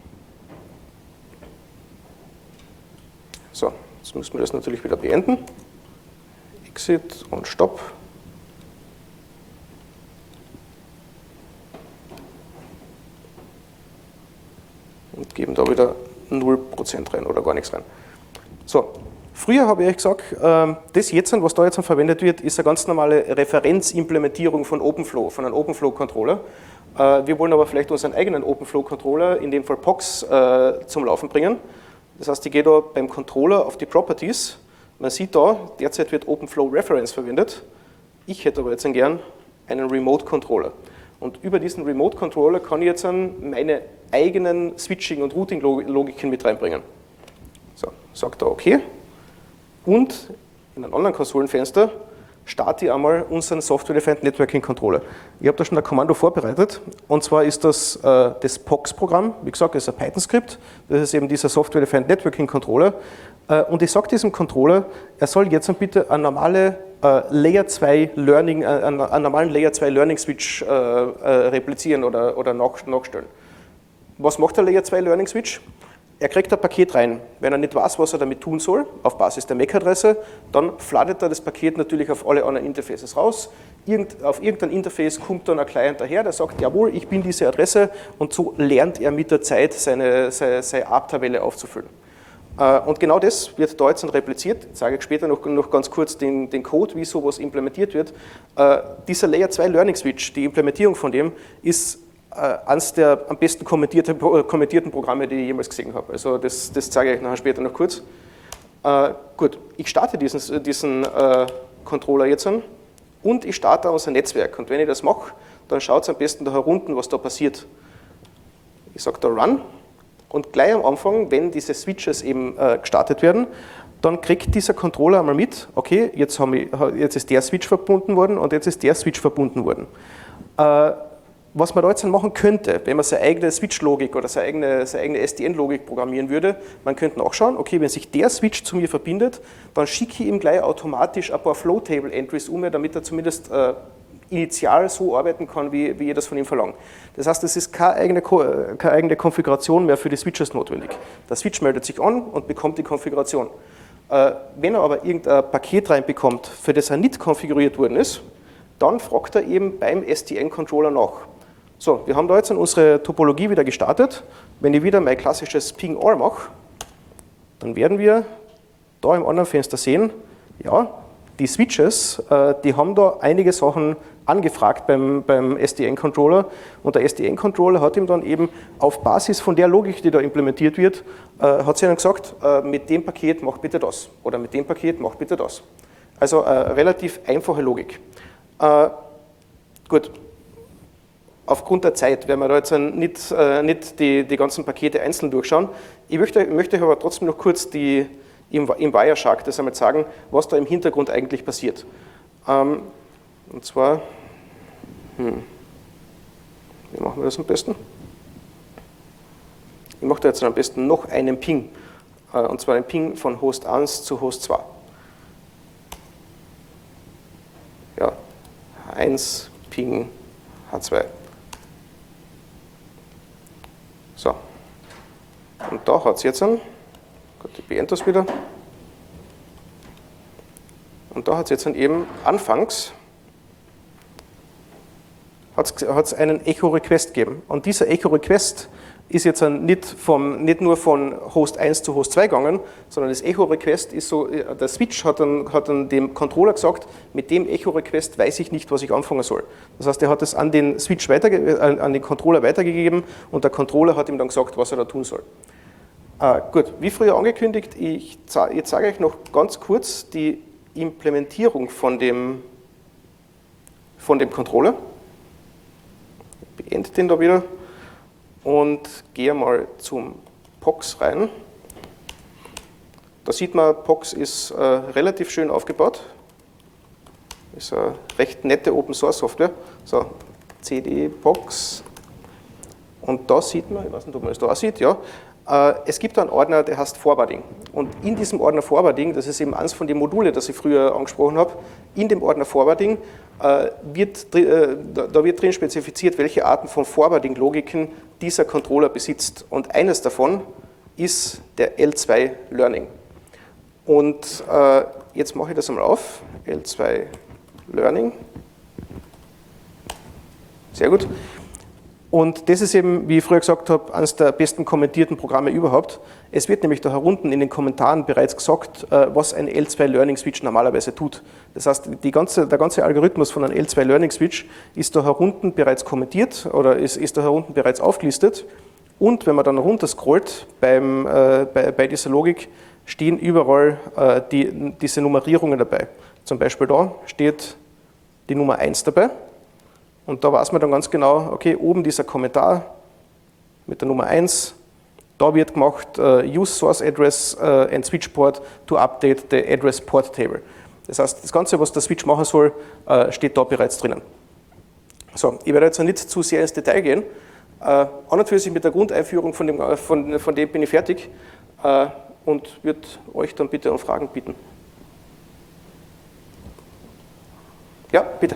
So, jetzt müssen wir das natürlich wieder beenden. Exit und Stopp. Und geben da wieder null Prozent rein oder gar nichts rein. So, früher habe ich euch gesagt, das jetzt, was da jetzt verwendet wird, ist eine ganz normale Referenzimplementierung von OpenFlow, von einem OpenFlow-Controller. Wir wollen aber vielleicht unseren eigenen OpenFlow-Controller, in dem Fall P O X, zum Laufen bringen. Das heißt, ich gehe da beim Controller auf die Properties. Man sieht da, derzeit wird OpenFlow Reference verwendet. Ich hätte aber jetzt gern einen Remote-Controller. Und über diesen Remote-Controller kann ich jetzt meine eigenen Switching- und Routing-Logiken mit reinbringen. So, sagt er OK. Und in einem anderen Konsolenfenster starte ich einmal unseren Software-Defined Networking Controller. Ich habe da schon ein Kommando vorbereitet, und zwar ist das äh, das P O X-Programm. Wie gesagt, das ist ein Python-Skript. Das ist eben dieser Software-Defined Networking Controller. Äh, und ich sage diesem Controller, er soll jetzt bitte eine normale äh, Layer zwei Learning, äh, einen, einen normalen Layer zwei Learning Switch äh, äh, replizieren oder, oder nach, nachstellen. Was macht der Layer zwei Learning Switch? Er kriegt ein Paket rein. Wenn er nicht weiß, was er damit tun soll, auf Basis der M A C-Adresse, dann flattert er das Paket natürlich auf alle anderen Interfaces raus. Irgend, auf irgendein Interface kommt dann ein Client daher, der sagt, jawohl, ich bin diese Adresse, und so lernt er mit der Zeit seine, seine, seine A R P-Tabelle aufzufüllen. Und genau das wird da jetzt dann repliziert. Ich sage später noch, noch ganz kurz den, den Code, wie sowas implementiert wird. Dieser Layer zwei Learning Switch, die Implementierung von dem, ist eines der am besten kommentierten, kommentierten Programme, die ich jemals gesehen habe. Also das, das zeige ich euch nachher später noch kurz. Äh, gut, ich starte diesen, diesen äh, Controller jetzt an und ich starte unser Netzwerk. Und wenn ich das mache, dann schaut es am besten da herunten, was da passiert. Ich sage da Run und gleich am Anfang, wenn diese Switches eben äh, gestartet werden, dann kriegt dieser Controller einmal mit, okay, jetzt, haben wir, jetzt ist der Switch verbunden worden und jetzt ist der Switch verbunden worden. Äh, Was man da jetzt machen könnte, wenn man seine eigene Switch-Logik oder seine eigene, seine eigene S D N-Logik programmieren würde, man könnte nachschauen, okay, wenn sich der Switch zu mir verbindet, dann schicke ich ihm gleich automatisch ein paar Flow-Table-Entries um, damit er zumindest äh, initial so arbeiten kann, wie, wie ihr das von ihm verlangt. Das heißt, es ist keine eigene, keine eigene Konfiguration mehr für die Switches notwendig. Der Switch meldet sich an und bekommt die Konfiguration. Äh, wenn er aber irgendein Paket reinbekommt, für das er nicht konfiguriert worden ist, dann fragt er eben beim S D N-Controller nach. So, wir haben da jetzt unsere Topologie wieder gestartet. Wenn ich wieder mein klassisches Ping All mache, dann werden wir da im anderen Fenster sehen, ja, die Switches, die haben da einige Sachen angefragt beim, beim S D N-Controller, und der S D N-Controller hat ihm dann eben auf Basis von der Logik, die da implementiert wird, hat sie dann gesagt, mit dem Paket mach bitte das oder mit dem Paket mach bitte das. Also relativ einfache Logik. Gut. Aufgrund der Zeit werden wir da jetzt nicht, äh, nicht die, die ganzen Pakete einzeln durchschauen. Ich möchte, möchte euch aber trotzdem noch kurz die, im, im Wireshark das einmal sagen, was da im Hintergrund eigentlich passiert. Ähm, und zwar, hm, Wie machen wir das am besten? Ich mache da jetzt am besten noch einen Ping, und zwar einen Ping von Host eins zu Host zwei. Ja, H eins, Ping, H zwei. So. Und da hat es jetzt einen, Gott, ich beende das wieder. Und da hat es jetzt einen eben anfangs hat es einen Echo-Request gegeben. Und dieser Echo-Request ist jetzt nicht, vom, nicht nur von Host eins zu Host zwei gegangen, sondern das Echo-Request ist so, der Switch hat dann, hat dann dem Controller gesagt, mit dem Echo-Request weiß ich nicht, was ich anfangen soll. Das heißt, er hat es an den Switch weiterge an den Controller weitergegeben und der Controller hat ihm dann gesagt, was er da tun soll. Äh, gut, wie früher angekündigt, ich jetzt sage euch noch ganz kurz die Implementierung von dem, von dem Controller. Ich beende den da wieder und gehe mal zum P O X rein. Da sieht man, P O X ist äh, relativ schön aufgebaut. Ist eine recht nette Open-Source-Software. So, C D P O X. Und da sieht man, ich weiß nicht, ob man es da sieht, ja, äh, es gibt einen Ordner, der heißt Forwarding. Und in diesem Ordner Forwarding, das ist eben eines von den Modulen, das ich früher angesprochen habe, in dem Ordner Forwarding äh, wird, äh, da wird drin spezifiziert, welche Arten von Forwarding-Logiken dieser Controller besitzt. Und eines davon ist der L zwei Learning. Und äh, jetzt mache ich das einmal auf, L zwei Learning. Sehr gut. Und das ist eben, wie ich früher gesagt habe, eines der besten kommentierten Programme überhaupt. Es wird nämlich da herunten in den Kommentaren bereits gesagt, was ein L zwei Learning Switch normalerweise tut. Das heißt, die ganze, der ganze Algorithmus von einem L zwei Learning Switch ist da herunten bereits kommentiert oder ist, ist da herunten bereits aufgelistet. Und wenn man dann runter scrollt beim, äh, bei, bei dieser Logik, stehen überall äh, die, diese Nummerierungen dabei. Zum Beispiel da steht die Nummer eins dabei. Und da weiß man dann ganz genau, okay, oben dieser Kommentar mit der Nummer eins, da wird gemacht, uh, use source address uh, and switch port to update the address port table. Das heißt, das Ganze, was der Switch machen soll, uh, steht da bereits drinnen. So, ich werde jetzt nicht zu sehr ins Detail gehen. Uh, an und für sich mit der Grundeinführung von dem, von, von dem bin ich fertig uh, und würde euch dann bitte um Fragen bitten. Ja, bitte.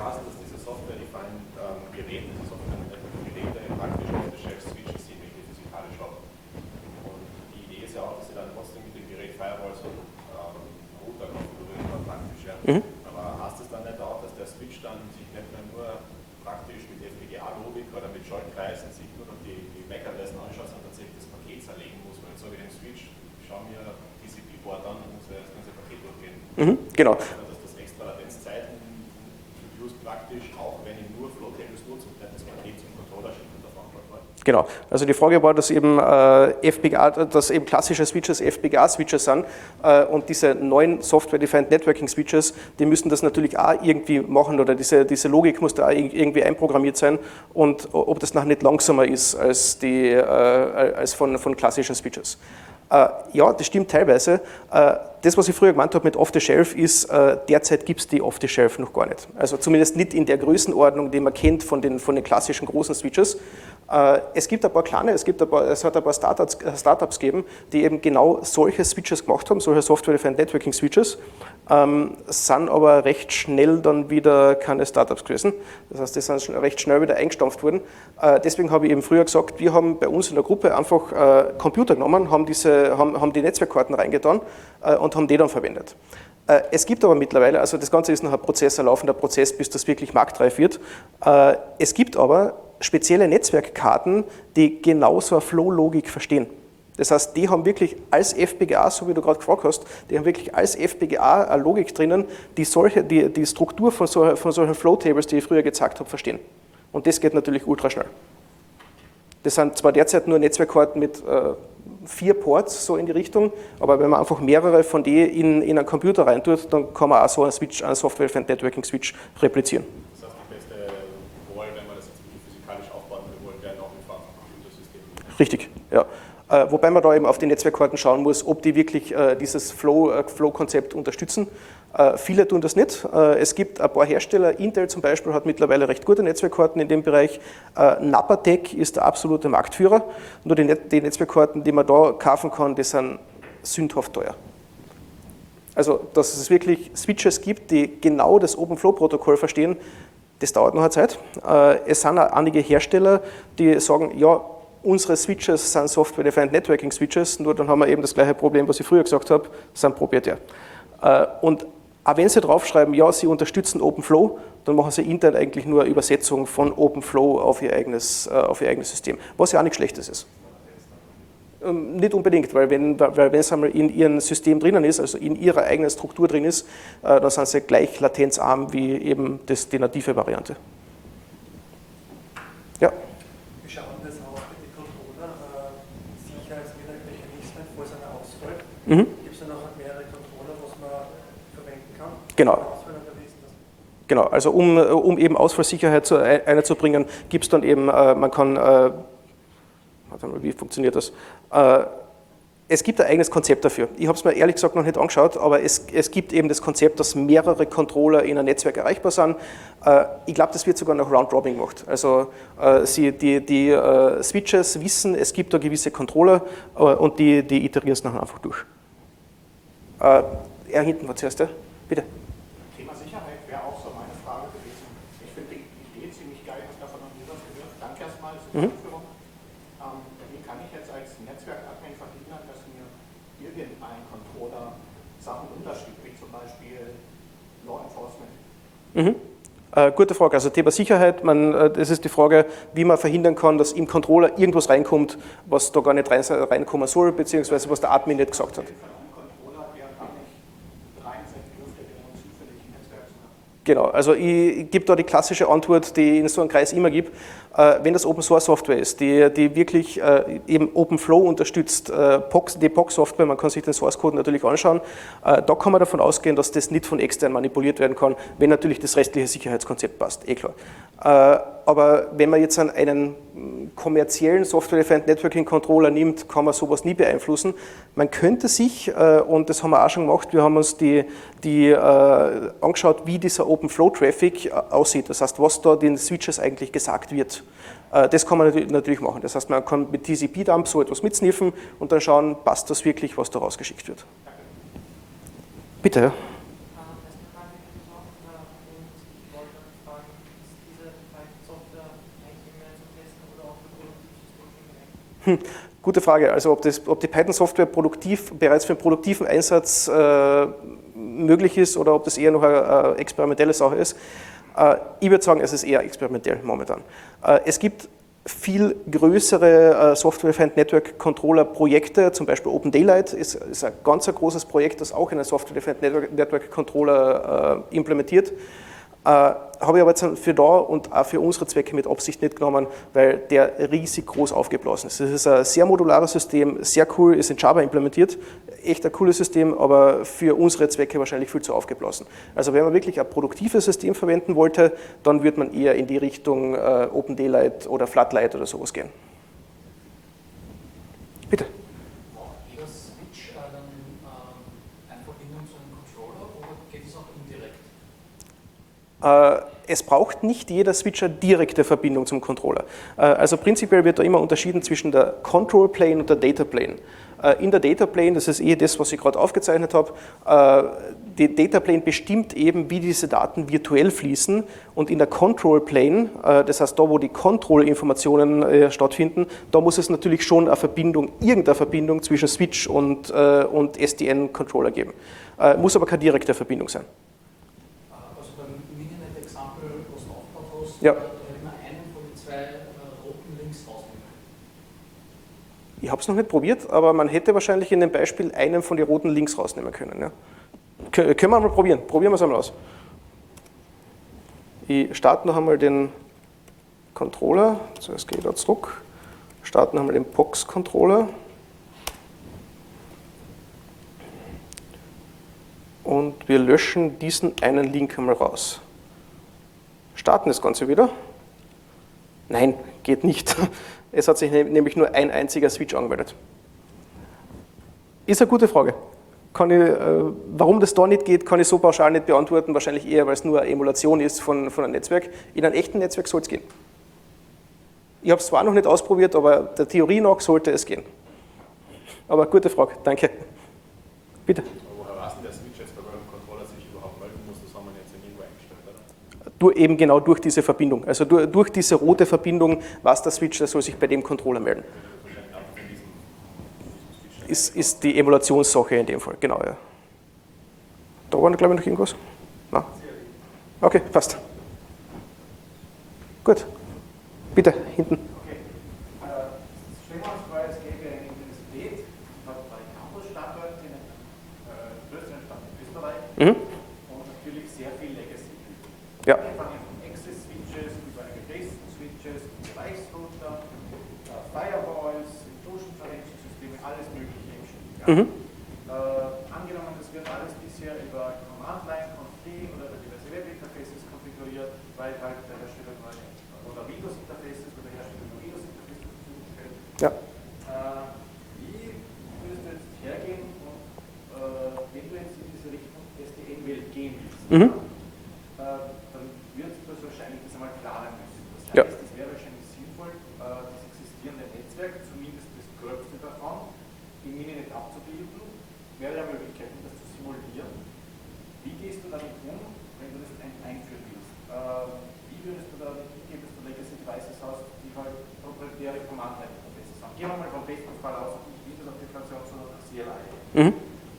Mhm. Aber heißt es dann nicht auch, dass der Switch dann sich nicht mehr nur praktisch mit F P G A-Logik oder mit Schaltkreisen sich nur noch die, die M A C-Adressen anschaut, sondern tatsächlich das Paket zerlegen muss? Weil jetzt sage ich dem Switch, schau mir T C P-Port an und muss ja das ganze Paket durchgehen. Mhm, genau. Also, dass das extra Latenzzeiten just praktisch, auch wenn ich nur Flow-Tables nutze und das Paket zum Controller schicke und davon wird. Genau, also die Frage war, dass eben äh, F P G A, dass eben klassische Switches F P G A-Switches sind äh, und diese neuen Software-Defined Networking-Switches, die müssen das natürlich auch irgendwie machen oder diese, diese Logik muss da auch irgendwie einprogrammiert sein und ob das nachher nicht langsamer ist als, die, äh, als von, von klassischen Switches. Äh, ja, das stimmt teilweise. Äh, das, was ich früher gemeint habe mit Off-the-Shelf, ist, äh, derzeit gibt es die Off-the-Shelf noch gar nicht. Also zumindest nicht in der Größenordnung, die man kennt von den, von den klassischen großen Switches. Äh, es gibt ein paar kleine, es, gibt ein paar, es hat ein paar Startups, Startups gegeben, die eben genau solche Switches gemacht haben, solche Software-Defined Networking-Switches, ähm, sind aber recht schnell dann wieder keine Startups gewesen. Das heißt, die sind recht schnell wieder eingestampft worden. Äh, deswegen habe ich eben früher gesagt, wir haben bei uns in der Gruppe einfach äh, Computer genommen, haben, diese, haben, haben die Netzwerkkarten reingetan äh, und haben die dann verwendet. Äh, es gibt aber mittlerweile, also das Ganze ist noch ein Prozess, ein laufender Prozess, bis das wirklich marktreif wird. Äh, es gibt aber spezielle Netzwerkkarten, die genau so eine Flow-Logik verstehen. Das heißt, die haben wirklich als F P G A, so wie du gerade gefragt hast, die haben wirklich als F P G A eine Logik drinnen, die solche, die, die Struktur von, so, von solchen Flow-Tables, die ich früher gezeigt habe, verstehen. Und das geht natürlich ultra schnell. Das sind zwar derzeit nur Netzwerkkarten mit äh, vier Ports, so in die Richtung, aber wenn man einfach mehrere von denen in, in einen Computer reintut, dann kann man auch so einen Switch, einen Software-Defined Networking-Switch replizieren. Das heißt, die beste Wahl, wenn man das jetzt physikalisch aufbauen will, wollen, wäre nach wie vor ein Computersystem. Richtig, ja. Äh, wobei man da eben auf die Netzwerkkarten schauen muss, ob die wirklich äh, dieses Flow, äh, Flow-Konzept unterstützen. Äh, viele tun das nicht. Äh, es gibt ein paar Hersteller, Intel zum Beispiel hat mittlerweile recht gute Netzwerkkarten in dem Bereich. Äh, Napatech ist der absolute Marktführer. Nur die, Net die Netzwerkkarten, die man da kaufen kann, die sind sündhaft teuer. Also, dass es wirklich Switches gibt, die genau das OpenFlow-Protokoll verstehen, das dauert noch eine Zeit. Äh, es sind auch einige Hersteller, die sagen, ja, unsere Switches sind Software-Defined Networking Switches, nur dann haben wir eben das gleiche Problem, was ich früher gesagt habe, sind proprietär. Äh, und auch wenn Sie draufschreiben, ja, Sie unterstützen OpenFlow, dann machen Sie intern eigentlich nur eine Übersetzung von OpenFlow auf Ihr eigenes, äh, auf Ihr eigenes System, was ja auch nichts Schlechtes ist. Ähm, nicht unbedingt, weil wenn, weil wenn es einmal in Ihrem System drinnen ist, also in Ihrer eigenen Struktur drin ist, äh, dann sind Sie gleich latenzarm wie eben das, die native Variante. Ja. Wie schaut das aus mit den Controller? Äh, Sicherheitsmechanismen, vor seiner Auswahl? Mhm. Gibt es da noch mehrere Controller, was man verwenden kann? Genau. Genau, also um, um eben Ausfallsicherheit zu, einzubringen, gibt es dann eben, äh, man kann, äh, warte mal, wie funktioniert das? Äh, es gibt ein eigenes Konzept dafür. Ich habe es mir ehrlich gesagt noch nicht angeschaut, aber es, es gibt eben das Konzept, dass mehrere Controller in einem Netzwerk erreichbar sind. Äh, ich glaube, das wird sogar noch Round-Robin gemacht. Also äh, sie, die, die äh, Switches wissen, es gibt da gewisse Controller äh, und die, die iterieren es nachher einfach durch. Äh, er hinten war zuerst, ja? Bitte. Thema Sicherheit wäre auch so meine Frage gewesen. Ich finde die Idee ziemlich geil, ich habe davon noch nie was gehört. Danke erstmal für die Mhm. Einführung. Ähm, wie kann ich jetzt als Netzwerkadmin verhindern, dass mir irgendein Controller Sachen unterschiebt, wie zum Beispiel Law Enforcement? Mhm. Äh, gute Frage. Also Thema Sicherheit, man, äh, das ist die Frage, wie man verhindern kann, dass im Controller irgendwas reinkommt, was da gar nicht rein, reinkommen soll, beziehungsweise was der Admin nicht gesagt hat. Genau, also ich, ich gebe da die klassische Antwort, die ich in so einem Kreis immer gebe. Äh, wenn das Open Source Software ist, die, die wirklich äh, eben OpenFlow unterstützt, äh, P O C, die P O C-Software, man kann sich den Source Code natürlich anschauen, äh, da kann man davon ausgehen, dass das nicht von extern manipuliert werden kann, wenn natürlich das restliche Sicherheitskonzept passt, eh klar. Äh, aber wenn man jetzt an einen kommerziellen Software-Defined Networking Controller nimmt, kann man sowas nie beeinflussen. Man könnte sich, äh, und das haben wir auch schon gemacht, wir haben uns die, die äh, angeschaut, wie dieser OpenFlow-Traffic äh, aussieht. Das heißt, was da den Switches eigentlich gesagt wird. Äh, das kann man natürlich machen. Das heißt, man kann mit T C P-Dump so etwas mitsniffen und dann schauen, passt das wirklich, was da rausgeschickt wird. Bitte. Hm, gute Frage. Also ob, das, ob die Python-Software produktiv, bereits für einen produktiven Einsatz äh, möglich ist oder ob das eher noch eine, eine experimentelle Sache ist. Äh, ich würde sagen, es ist eher experimentell momentan. Äh, es gibt viel größere äh, Software-Defined Network Controller Projekte, zum Beispiel Open Daylight ist, ist ein ganz ein großes Projekt, das auch einen Software-Defined Network, Network Controller äh, implementiert. Äh, habe ich aber jetzt für da und auch für unsere Zwecke mit Absicht nicht genommen, weil der riesig groß aufgeblasen ist. Es ist ein sehr modulares System, sehr cool, ist in Java implementiert, echt ein cooles System, aber für unsere Zwecke wahrscheinlich viel zu aufgeblasen. Also wenn man wirklich ein produktives System verwenden wollte, dann würde man eher in die Richtung äh, Open Daylight oder Flatlight oder sowas gehen. Bitte. Braucht jeder Switch äh, dann äh, eine Verbindung zu einem Controller oder geht es auch indirekt? Es braucht nicht jeder Switcher direkte Verbindung zum Controller. Also prinzipiell wird da immer unterschieden zwischen der Control Plane und der Data Plane. In der Data Plane, das ist eh das, was ich gerade aufgezeichnet habe, die Data Plane bestimmt eben, wie diese Daten virtuell fließen, und in der Control Plane, das heißt da, wo die Control-Informationen stattfinden, da muss es natürlich schon eine Verbindung, irgendeine Verbindung zwischen Switch und, und S D N-Controller geben. Muss aber keine direkte Verbindung sein. Ja. Da hätte man einen von den zwei äh, roten Links rausnehmen. Ich habe es noch nicht probiert, aber man hätte wahrscheinlich in dem Beispiel einen von den roten Links rausnehmen können. Ja. K- können wir mal probieren. Probieren wir es einmal aus. Ich starte noch einmal den Controller. Zuerst gehe ich da zurück. Starten noch einmal den P O X-Controller. Und wir löschen diesen einen Link einmal raus. Starten das Ganze wieder. Nein, geht nicht. Es hat sich nämlich nur ein einziger Switch angemeldet. Ist eine gute Frage. kann ich, äh, warum das da nicht geht, kann ich so pauschal nicht beantworten, wahrscheinlich eher, weil es nur eine Emulation ist von, von einem Netzwerk. In einem echten Netzwerk soll es gehen. Ich habe es zwar noch nicht ausprobiert, aber der Theorie nach sollte es gehen. Aber gute Frage, danke. Bitte. Woher weiß denn der Switch jetzt, bei welchem Controller sich überhaupt melden muss? Das haben wir jetzt irgendwo eingestellt, oder? Durch, eben genau durch diese Verbindung. Also durch, durch diese rote Verbindung weiß der Switch, der soll sich bei dem Controller melden. Ist, ist die Emulationssache in dem Fall, genau. Ja. Da war, glaube ich, noch irgendwas? Nein? Okay, passt. Gut. Bitte, hinten. Okay. Äh, stellen wir uns vor, es gäbe eine Universität, hat drei Campus-Standorte, einen äh, größeren Standort in Österreich Mhm. und natürlich sehr viel Legacy. Ja. Angefangen von Access-Switches über Application-Switches, Device-Router, äh, Firewalls, Intrusion-Prevention-Systeme, alles Mögliche im Stück. Ja. Mhm. Äh, angenommen, das wird alles bisher über Command-Line, Conf-D oder diverse Web-Interfaces konfiguriert, weil halt der Hersteller neue oder Windows-Interfaces oder Hersteller nur Windows-Interfaces zur Verfügung stellt. Ja. Äh, wie würdest du jetzt hergehen und äh, wenn du jetzt in diese Richtung S D N-Welt gehen willst, Mhm. äh, dann wird das wahrscheinlich das einmal planen müssen. Das heißt, Ja. es wäre wahrscheinlich sinnvoll, äh, das existierende Netzwerk, zumindest das Gröbste davon, im Mininet abzubilden, wäre ja Möglichkeiten, das zu simulieren. Wie gehst du damit um, wenn du das ein einführen willst? Äh, wie würdest du da umgehen, dass du Legacy Devices hast, die halt proprietäre Command-Line-Interfaces haben? Gehen wir mal vom besten Fall aus, nicht Windows-Applikation, sondern C L I. Mhm.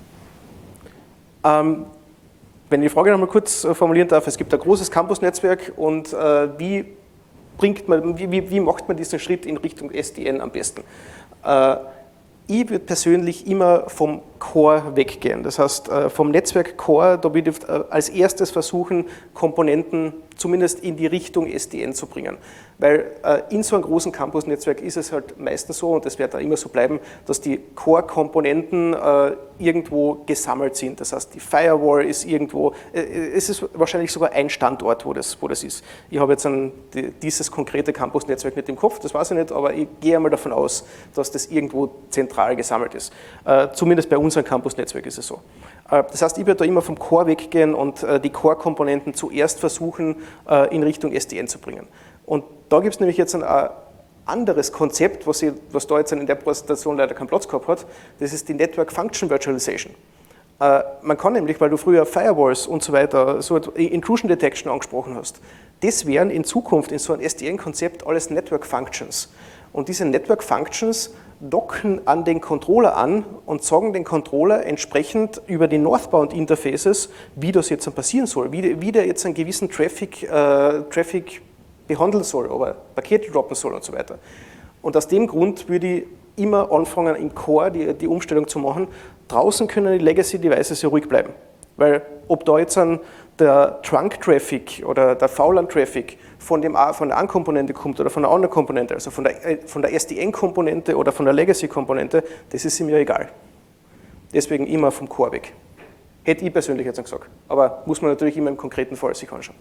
Ähm, wenn ich die Frage nochmal kurz äh, formulieren darf, es gibt ein großes Campus-Netzwerk und äh, wie, bringt man, wie, wie, wie macht man diesen Schritt in Richtung S D N am besten? Äh, ich würde persönlich immer vom Core weggehen. Das heißt, äh, vom Netzwerk Core, da würde ich äh, als erstes versuchen, Komponenten zumindest in die Richtung S D N zu bringen. Weil äh, in so einem großen Campus-Netzwerk ist es halt meistens so, und das wird da immer so bleiben, dass die Core-Komponenten äh, irgendwo gesammelt sind. Das heißt, die Firewall ist irgendwo, äh, es ist wahrscheinlich sogar ein Standort, wo das, wo das ist. Ich habe jetzt ein, die, dieses konkrete Campus-Netzwerk nicht im Kopf, das weiß ich nicht, aber ich gehe einmal davon aus, dass das irgendwo zentral gesammelt ist. Äh, zumindest bei unserem Campus-Netzwerk ist es so. Äh, das heißt, ich würde da immer vom Core weggehen und äh, die Core-Komponenten zuerst versuchen, äh, in Richtung S D N zu bringen. Und da gibt es nämlich jetzt ein äh, anderes Konzept, was, ich, was da jetzt in der Präsentation leider keinen Platz gehabt hat, das ist die Network Function Virtualization. Äh, man kann nämlich, weil du früher Firewalls und so weiter, so Intrusion Detection angesprochen hast, das wären in Zukunft in so einem S D N-Konzept alles Network Functions. Und diese Network Functions docken an den Controller an und sagen den Controller entsprechend über die Northbound Interfaces, wie das jetzt passieren soll, wie, wie der jetzt einen gewissen Traffic, äh, Traffic behandeln soll, aber Pakete droppen soll und so weiter. Und aus dem Grund würde ich immer anfangen, im Core die, die Umstellung zu machen. Draußen können die Legacy Devices ja ruhig bleiben, weil ob da jetzt ein, der Trunk-Traffic oder der V LAN-Traffic von, dem, von der einen Komponente kommt oder von der anderen Komponente, also von der, von der S D N-Komponente oder von der Legacy-Komponente, das ist mir egal. Deswegen immer vom Core weg. Hätte ich persönlich jetzt gesagt, aber muss man natürlich immer im konkreten Fall sich anschauen.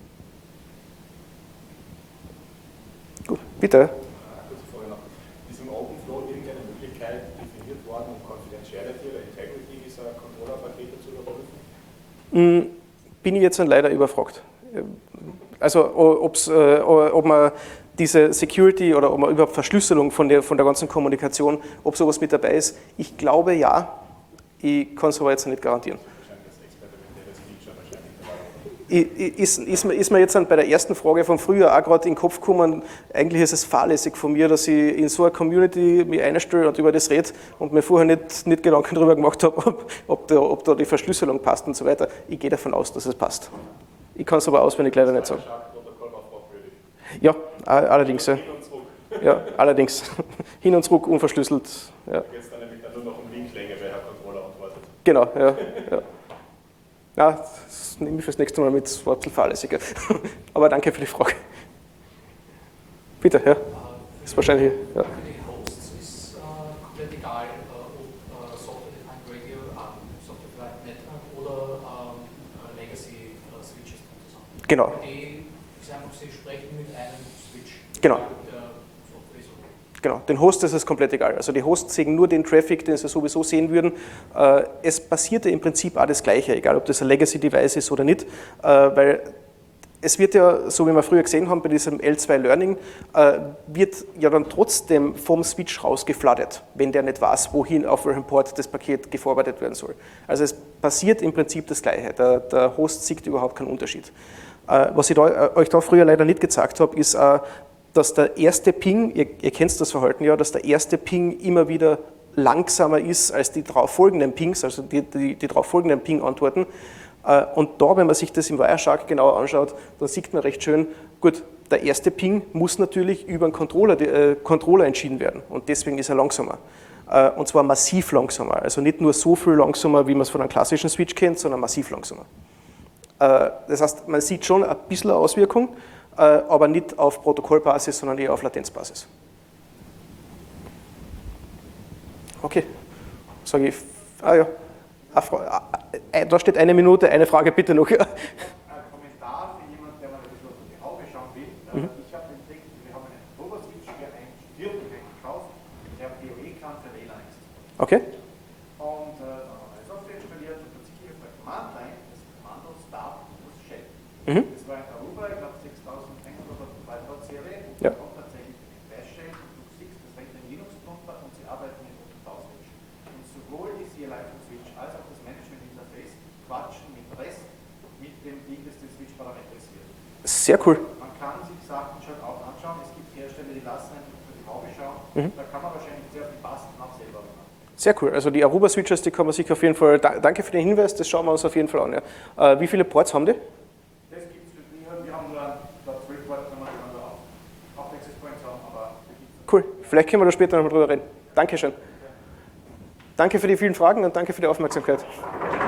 Gut, bitte. Eine kurze Frage noch. Ist im OpenFlow irgendeine Möglichkeit definiert worden, um Confidentiality oder Integrity dieser Controller-Pakete zu überprüfen? Bin ich jetzt leider überfragt. Also ob's, äh, ob man diese Security oder ob man überhaupt Verschlüsselung von der, von der ganzen Kommunikation, ob sowas mit dabei ist. Ich glaube ja, ich kann es aber jetzt nicht garantieren. Ist, ist, ist mir jetzt bei der ersten Frage von früher auch gerade in den Kopf gekommen, eigentlich ist es fahrlässig von mir, dass ich in so eine Community mich einstelle und über das rede und mir vorher nicht, nicht Gedanken darüber gemacht habe, ob, ob, da, ob da die Verschlüsselung passt und so weiter. Ich gehe davon aus, dass es passt. Ich kann es aber auswendig leider nicht sagen. Ja, allerdings. Ja, ja allerdings. Hin und zurück, unverschlüsselt. Ja. Da geht es dann nämlich dann nur noch um Linklänge, welcher Controller antwortet. Genau, ja. ja. Ja, das nehme ich fürs nächste Mal mit, das war ein bisschen fahrlässiger. Aber danke für die Frage. Bitte, ja. Das ist wahrscheinlich. Ja. Für die Hosts ist äh, komplett egal, äh, ob äh, Software-Defined Radio, äh, Software-Defined Network oder ähm, Legacy äh, Switches zusammen. Genau. Die ist einfach, sie sprechen mit einem Switch. Genau. Der Software ist okay. Genau, den Hosts ist es komplett egal. Also die Hosts sehen nur den Traffic, den sie sowieso sehen würden. Es passiert ja im Prinzip auch das Gleiche, egal ob das ein Legacy-Device ist oder nicht, weil es wird ja, so wie wir früher gesehen haben bei diesem L zwei Learning, wird ja dann trotzdem vom Switch rausgeflattert, wenn der nicht weiß, wohin auf welchem Port das Paket geforwardet werden soll. Also es passiert im Prinzip das Gleiche. Der, der Host sieht überhaupt keinen Unterschied. Was ich da, euch da früher leider nicht gezeigt habe, ist, dass der erste Ping, ihr, ihr kennt das Verhalten ja, dass der erste Ping immer wieder langsamer ist als die darauf folgenden Pings, also die, die, die darauf folgenden Ping-Antworten. Und da, wenn man sich das im Wireshark genauer anschaut, dann sieht man recht schön, gut, der erste Ping muss natürlich über einen Controller, äh, Controller entschieden werden und deswegen ist er langsamer. Äh, und zwar massiv langsamer, also nicht nur so viel langsamer, wie man es von einem klassischen Switch kennt, sondern massiv langsamer. Äh, das heißt, man sieht schon ein bisschen eine Auswirkung, äh, aber nicht auf Protokollbasis, sondern eher auf Latenzbasis. Okay, sage ich, ah ja. Da steht eine Minute, eine Frage bitte noch. Ein Kommentar für jemanden, der mal ein bisschen unter die Haube schauen will. Mhm. Ich habe den Text, wir haben einen Roboswitch, der ein Stirnbein gekauft, der P O E kann für W L A N ist. Okay. Und äh, dann haben wir eine Software installiert und plötzlich auf der Command-Line das Kommando Start plus Shell. Mhm. Das war in Aruba, ich glaube sechstausendeinhundert oder zweitausend Serie. Und ja. Da kommt tatsächlich eine Bash Shell und du siehst, das rennt in Linux drunter und sie arbeiten mit Switch. Und sowohl die C L I von Switch als auch das Management-Interface quatschen mit REST mit dem Ding, das den Switch parametrisiert. Sehr cool. Man kann sich Sachen schon auch anschauen. Es gibt Hersteller, die lassen einfach unter die Haube schauen. Mhm. Da kann man wahrscheinlich sehr viel passen und auch selber machen. Sehr cool. Also die Aruba-Switches, die kann man sich auf jeden Fall, danke für den Hinweis, das schauen wir uns auf jeden Fall an. Ja. Äh, wie viele Ports haben die? Das gibt es für die, wir haben nur zwölf Ports, wenn wir auch, auch Access Points haben, aber cool. Vielleicht können wir da später noch mal drüber reden. Dankeschön. Danke für die vielen Fragen und danke für die Aufmerksamkeit.